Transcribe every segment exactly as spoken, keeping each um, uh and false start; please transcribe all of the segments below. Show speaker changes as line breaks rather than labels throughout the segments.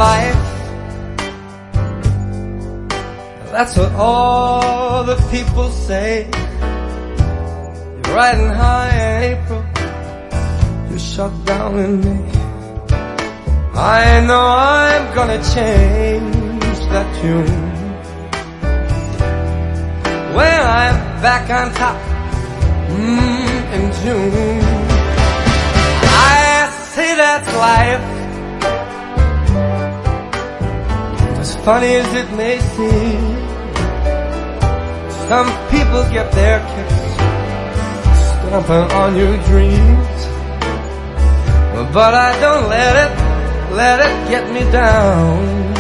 life. That's what all the people say. You're riding high in April, you're shut down in May. I know I'm gonna change that tune when I'm back on top mm, in June. I say that's life, as funny as it may seem. Some people get their kicks stomping on your dreams, but I don't let it, let it get me down.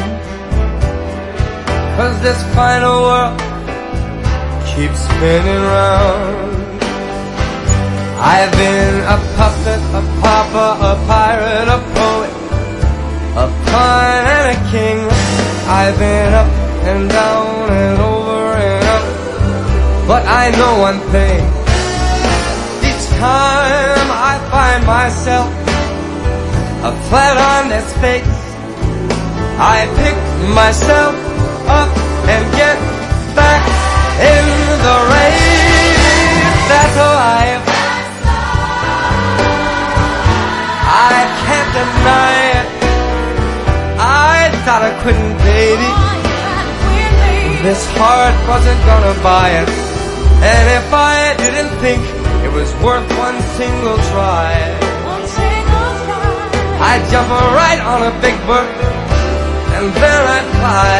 'Cause this final world keeps spinning round. I've been a puppet, a pauper, a pirate, a poet, a pawn and a king. I've been up and down and over and up, but I know one thing. Each time I find myself a flat on this face, I pick myself up and get back in the race. That's life. I can't deny it. I thought I couldn't, baby. This heart wasn't gonna buy it. And if I didn't think it was worth one single try, I'd jump right on a big bird and then I'd fly.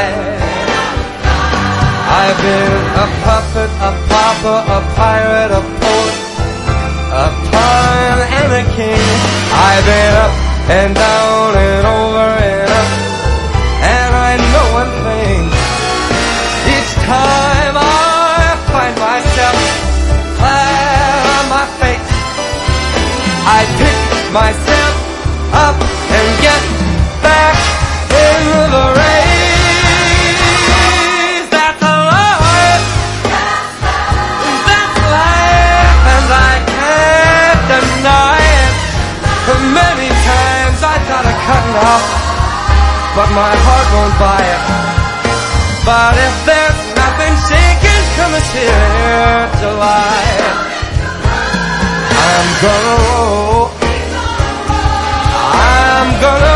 I've been a puppet, a pauper, a pirate, a poet, a pawn and a king. I've been up and down and over and up, and I know one thing. Each time I find myself flat on my face, I pick myself up and get back in the race. That's life. That's life, and I can't deny it. Many times I thought of cutting off, but my heart won't buy it. But if there's nothing shaking come this here July, I'm gonna roll, I'm gonna